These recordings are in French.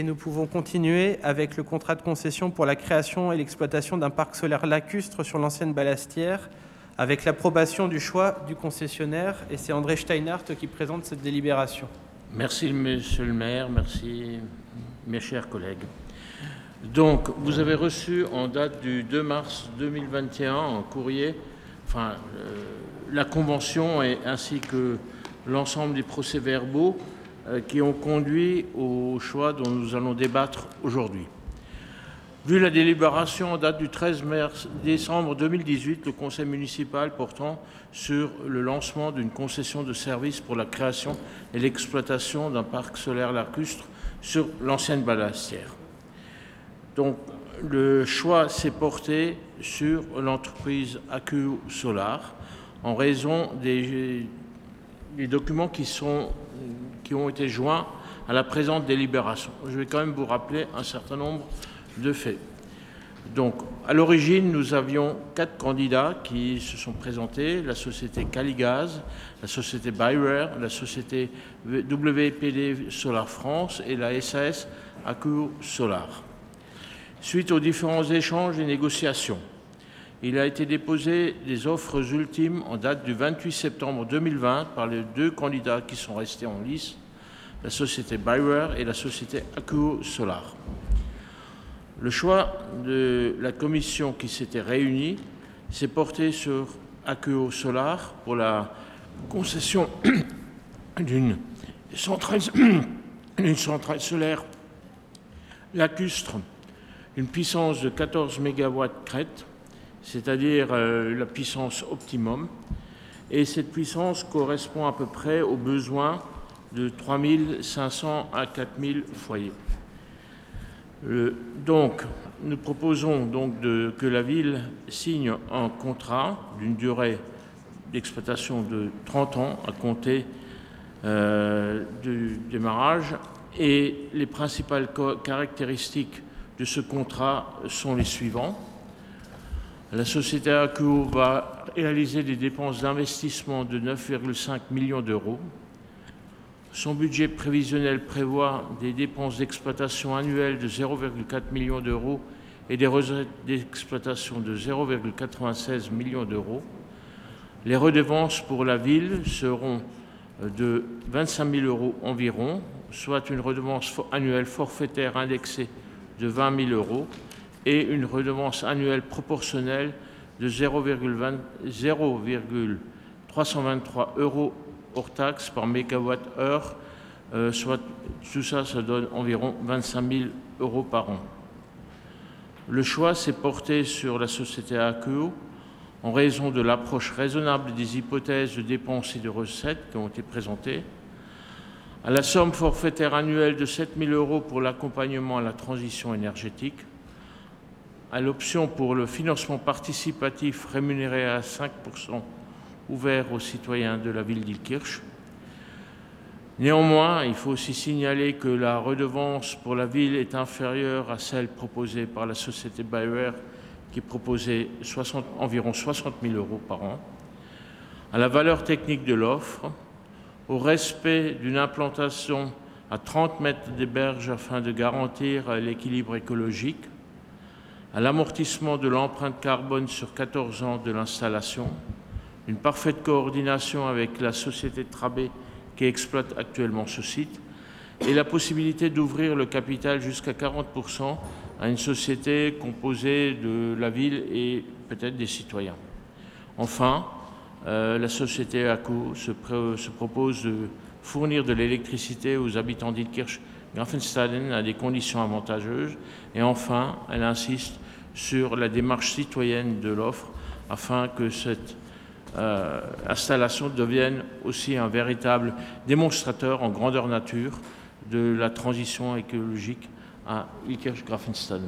Et nous pouvons continuer avec le contrat de concession pour la création et l'exploitation d'un parc solaire lacustre sur l'ancienne Ballastière, avec l'approbation du choix du concessionnaire. Et c'est André Steinhardt qui présente cette délibération. Merci, Monsieur le maire. Merci, mes chers collègues. Donc, vous avez reçu en date du 2 mars 2021 en courrier la convention ainsi que l'ensemble des procès-verbaux qui ont conduit au choix dont nous allons débattre aujourd'hui. Vu la délibération en date du 13 décembre 2018, le conseil municipal portant sur le lancement d'une concession de service pour la création et l'exploitation d'un parc solaire lacustre sur l'ancienne Ballastière. Donc, le choix s'est porté sur l'entreprise AQ Solar en raison des documents qui ont été joints à la présente délibération. Je vais quand même vous rappeler un certain nombre de faits. Donc, à l'origine, nous avions 4 candidats qui se sont présentés, la société Caligaz, la société Bayer, la société WPD Solar France et la SAS AQ Solar. Suite aux différents échanges et négociations, il a été déposé des offres ultimes en date du 28 septembre 2020 par les 2 candidats qui sont restés en lice, la société Bayer et la société AQ Solar. Le choix de la commission qui s'était réunie s'est porté sur AQ Solar pour la concession d'une centrale solaire lacustre, une puissance de 14 MW crête, c'est-à-dire la puissance optimum. Et cette puissance correspond à peu près aux besoins de 3500 à 4000 foyers. Donc, nous proposons donc que la ville signe un contrat d'une durée d'exploitation de 30 ans à compter du démarrage. Et les principales caractéristiques de ce contrat sont les suivants. La société AQ va réaliser des dépenses d'investissement de 9,5 millions d'euros. Son budget prévisionnel prévoit des dépenses d'exploitation annuelles de 0,4 millions d'euros et des recettes d'exploitation de 0,96 millions d'euros. Les redevances pour la ville seront de 25 000 euros environ, soit une redevance annuelle forfaitaire indexée de 20 000 euros et une redevance annuelle proportionnelle de 0,323 euros hors taxe par mégawatt-heure, soit tout ça, ça donne environ 25 000 euros par an. Le choix s'est porté sur la société AQ en raison de l'approche raisonnable des hypothèses de dépenses et de recettes qui ont été présentées, à la somme forfaitaire annuelle de 7 000 euros pour l'accompagnement à la transition énergétique, à l'option pour le financement participatif rémunéré à 5% ouvert aux citoyens de la ville d'Illkirch. Néanmoins, il faut aussi signaler que la redevance pour la ville est inférieure à celle proposée par la société Bayer qui proposait environ 60 000 euros par an, à la valeur technique de l'offre, au respect d'une implantation à 30 mètres des berges afin de garantir l'équilibre écologique, à l'amortissement de l'empreinte carbone sur 14 ans de l'installation, une parfaite coordination avec la société Trabé qui exploite actuellement ce site et la possibilité d'ouvrir le capital jusqu'à 40% à une société composée de la ville et peut-être des citoyens. Enfin, la société AQ se propose de fournir de l'électricité aux habitants d'Illkirch-Graffenstaden à des conditions avantageuses. Et enfin, elle insiste sur la démarche citoyenne de l'offre afin que cette installation devienne aussi un véritable démonstrateur en grandeur nature de la transition écologique à Illkirch-Graffenstaden.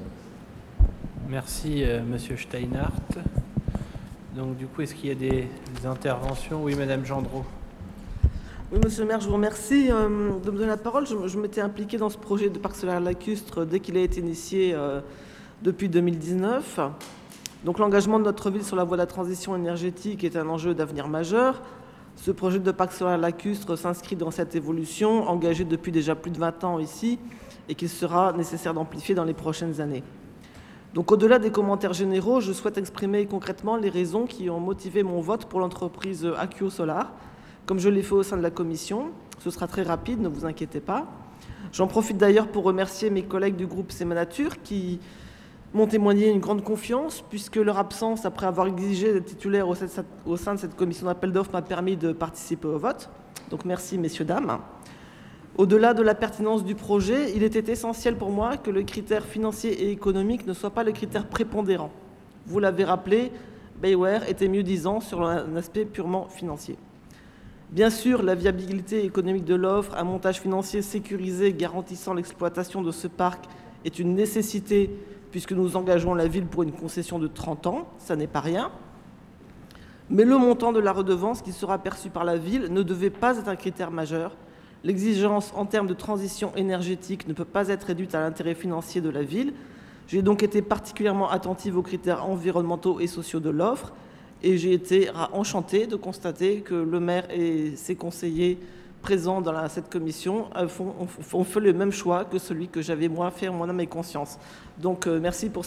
Merci, Monsieur Steinhardt. Donc, du coup, est-ce qu'il y a des interventions? Oui, Madame Gendreau. Oui, Monsieur le maire, je vous remercie de me donner la parole. Je m'étais impliquée dans ce projet de parc solaire lacustre dès qu'il a été initié depuis 2019. Donc l'engagement de notre ville sur la voie de la transition énergétique est un enjeu d'avenir majeur. Ce projet de parc solaire lacustre s'inscrit dans cette évolution, engagée depuis déjà plus de 20 ans ici, et qu'il sera nécessaire d'amplifier dans les prochaines années. Donc au-delà des commentaires généraux, je souhaite exprimer concrètement les raisons qui ont motivé mon vote pour l'entreprise Akuo Solar, comme je l'ai fait au sein de la commission. Ce sera très rapide, ne vous inquiétez pas. J'en profite d'ailleurs pour remercier mes collègues du groupe Sémanature qui m'ont témoigné une grande confiance, puisque leur absence, après avoir exigé d'être titulaire au sein de cette commission d'appel d'offres, m'a permis de participer au vote. Donc merci messieurs, dames. Au-delà de la pertinence du projet, il était essentiel pour moi que le critère financier et économique ne soit pas le critère prépondérant. Vous l'avez rappelé, BayWare était mieux-disant sur un aspect purement financier. Bien sûr, la viabilité économique de l'offre, un montage financier sécurisé garantissant l'exploitation de ce parc est une nécessité puisque nous engageons la ville pour une concession de 30 ans, ça n'est pas rien. Mais le montant de la redevance qui sera perçu par la ville ne devait pas être un critère majeur. L'exigence en termes de transition énergétique ne peut pas être réduite à l'intérêt financier de la ville. J'ai donc été particulièrement attentive aux critères environnementaux et sociaux de l'offre et j'ai été enchantée de constater que le maire et ses conseillers présents dans cette commission ont fait le même choix que celui que j'avais moi fait en mon âme et conscience. Donc merci pour ça.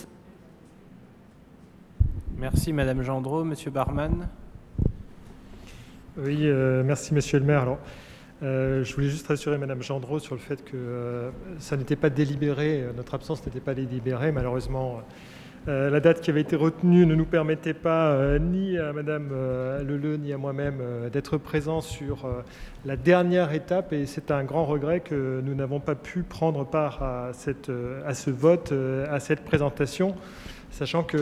Merci Madame Gendreau. Monsieur Barman. Oui, merci Monsieur le maire. Alors, je voulais juste rassurer Madame Gendreau sur le fait que ça n'était pas délibéré, notre absence n'était pas délibérée. Malheureusement, la date qui avait été retenue ne nous permettait pas, ni à Madame Leleu, ni à moi-même, d'être présents sur la dernière étape. Et c'est un grand regret que nous n'avons pas pu prendre part à ce vote, à cette présentation, sachant qu'il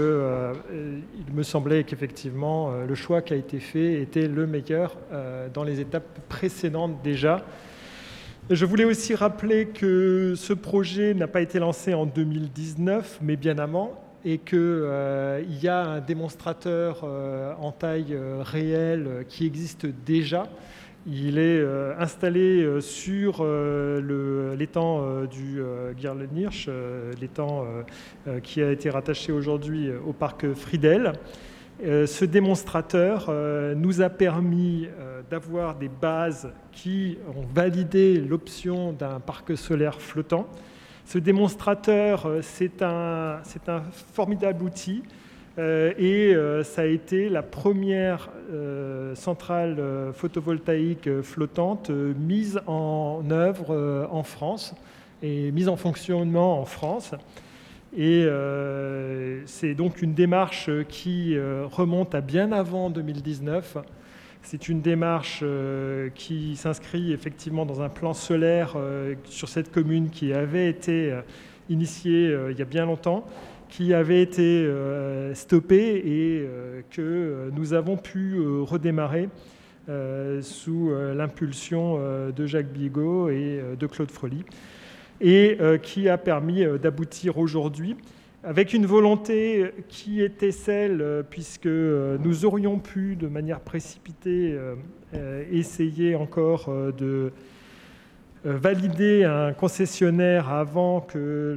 me semblait qu'effectivement, le choix qui a été fait était le meilleur dans les étapes précédentes déjà. Je voulais aussi rappeler que ce projet n'a pas été lancé en 2019, mais bien avant, et qu'il y a un démonstrateur en taille réelle qui existe déjà. Il est installé sur l'étang du Gierlenhirsch, l'étang qui a été rattaché aujourd'hui au parc Friedel. Ce démonstrateur nous a permis d'avoir des bases qui ont validé l'option d'un parc solaire flottant. Ce démonstrateur, c'est un formidable outil. Et ça a été la première centrale photovoltaïque flottante mise en œuvre en France et mise en fonctionnement en France. Et c'est donc une démarche qui remonte à bien avant 2019. C'est une démarche qui s'inscrit effectivement dans un plan solaire sur cette commune qui avait été initié il y a bien longtemps, qui avait été stoppé et que nous avons pu redémarrer sous l'impulsion de Jacques Bigot et de Claude Frely, et qui a permis d'aboutir aujourd'hui avec une volonté qui était celle, puisque nous aurions pu de manière précipitée essayer encore de valider un concessionnaire avant que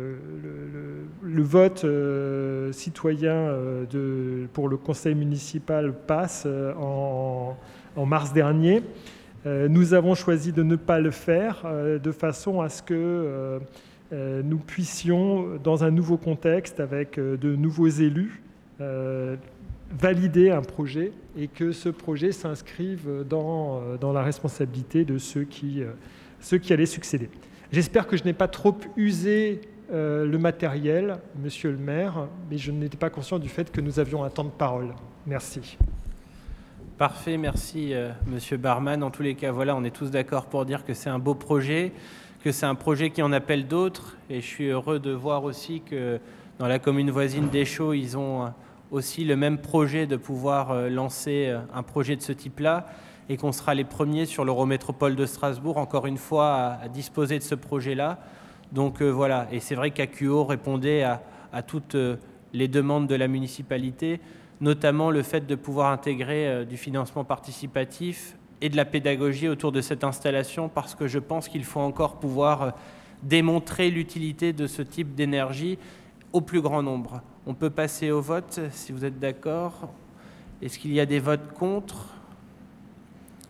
le vote citoyen pour le conseil municipal passe en mars dernier. Nous avons choisi de ne pas le faire de façon à ce que nous puissions, dans un nouveau contexte, avec de nouveaux élus, valider un projet et que ce projet s'inscrive dans la responsabilité de ceux qui allaient succéder. J'espère que je n'ai pas trop usé le matériel, monsieur le maire, mais je n'étais pas conscient du fait que nous avions un temps de parole. Merci. Parfait, merci monsieur Barman. En tous les cas, voilà, on est tous d'accord pour dire que c'est un beau projet, que c'est un projet qui en appelle d'autres. Et je suis heureux de voir aussi que dans la commune voisine d'Échaud, ils ont aussi le même projet de pouvoir lancer un projet de ce type-là et qu'on sera les premiers sur l'Eurométropole de Strasbourg, encore une fois, à disposer de ce projet-là. Donc voilà, et c'est vrai qu'Akuo répondait à toutes les demandes de la municipalité, notamment le fait de pouvoir intégrer du financement participatif et de la pédagogie autour de cette installation, parce que je pense qu'il faut encore pouvoir démontrer l'utilité de ce type d'énergie au plus grand nombre. On peut passer au vote, si vous êtes d'accord. Est-ce qu'il y a des votes contre ? Des abstentions ?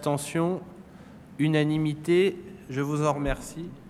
Unanimité ? Je vous en remercie.